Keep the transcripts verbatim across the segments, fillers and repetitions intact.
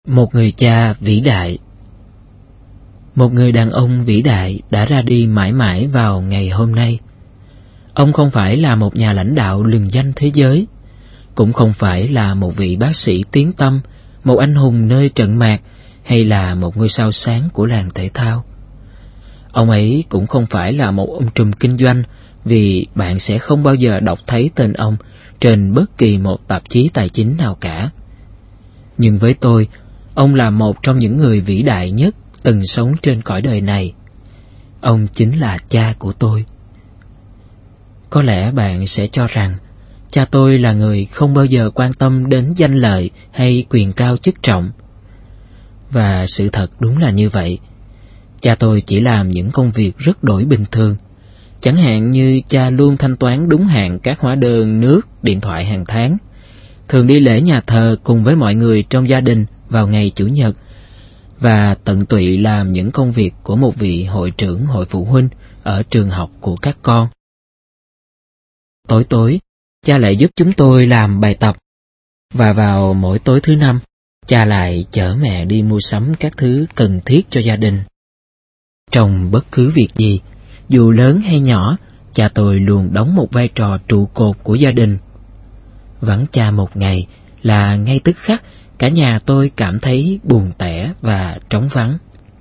Một người cha vĩ đại. Một người đàn ông vĩ đại đã ra đi mãi mãi vào ngày hôm nay. Ông không phải là một nhà lãnh đạo lừng danh thế giới, cũng không phải là một vị bác sĩ tiếng tăm, một anh hùng nơi trận mạc, hay là một ngôi sao sáng của làng thể thao. Ông ấy cũng không phải là một ông trùm kinh doanh, vì bạn sẽ không bao giờ đọc thấy tên ông trên bất kỳ một tạp chí tài chính nào cả. Nhưng với tôi, ông là một trong những người vĩ đại nhất từng sống trên cõi đời này. Ông chính là cha của tôi. Có lẽ bạn sẽ cho rằng cha tôi là người không bao giờ quan tâm đến danh lợi hay quyền cao chức trọng. Và sự thật đúng là như vậy. Cha tôi chỉ làm những công việc rất đổi bình thường. Chẳng hạn như cha luôn thanh toán đúng hạn các hóa đơn nước, điện thoại hàng tháng, thường đi lễ nhà thờ cùng với mọi người trong gia đình vào ngày Chủ nhật, và tận tụy làm những công việc của một vị hội trưởng hội phụ huynh ở trường học của các con. Tối tối, cha lại giúp chúng tôi làm bài tập, và vào mỗi tối thứ năm, cha lại chở mẹ đi mua sắm các thứ cần thiết cho gia đình. Trong bất cứ việc gì, dù lớn hay nhỏ, cha tôi luôn đóng một vai trò trụ cột của gia đình. Vắng cha một ngày là ngay tức khắc cả nhà tôi cảm thấy buồn tẻ và trống vắng.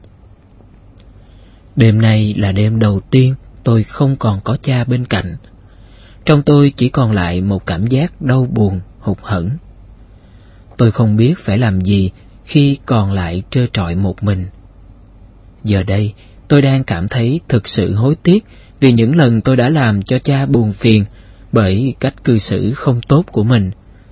Đêm nay là đêm đầu tiên tôi không còn có cha bên cạnh. Trong tôi chỉ còn lại một cảm giác đau buồn, hụt hẫng. Tôi không biết phải làm gì khi còn lại trơ trọi một mình. Giờ đây, tôi đang cảm thấy thực sự hối tiếc vì những lần tôi đã làm cho cha buồn phiền bởi cách cư xử không tốt của mình.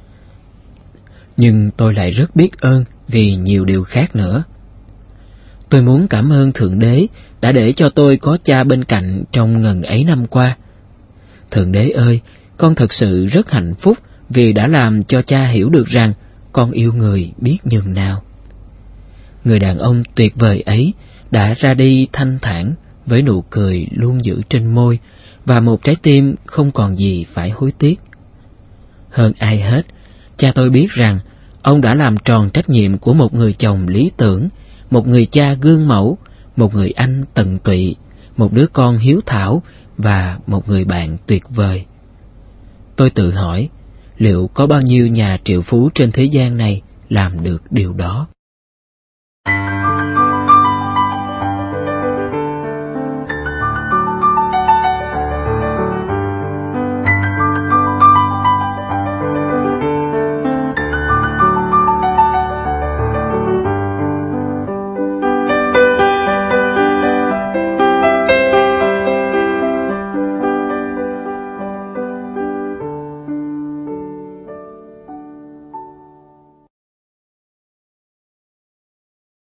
Nhưng tôi lại rất biết ơn vì nhiều điều khác nữa. Tôi muốn cảm ơn Thượng Đế đã để cho tôi có cha bên cạnh trong ngần ấy năm qua. Thượng Đế ơi, con thật sự rất hạnh phúc vì đã làm cho cha hiểu được rằng con yêu người biết nhường nào. Người đàn ông tuyệt vời ấy đã ra đi thanh thản với nụ cười luôn giữ trên môi và một trái tim không còn gì phải hối tiếc. Hơn ai hết, cha tôi biết rằng ông đã làm tròn trách nhiệm của một người chồng lý tưởng, một người cha gương mẫu, một người anh tận tụy, một đứa con hiếu thảo và một người bạn tuyệt vời. Tôi tự hỏi, liệu có bao nhiêu nhà triệu phú trên thế gian này làm được điều đó?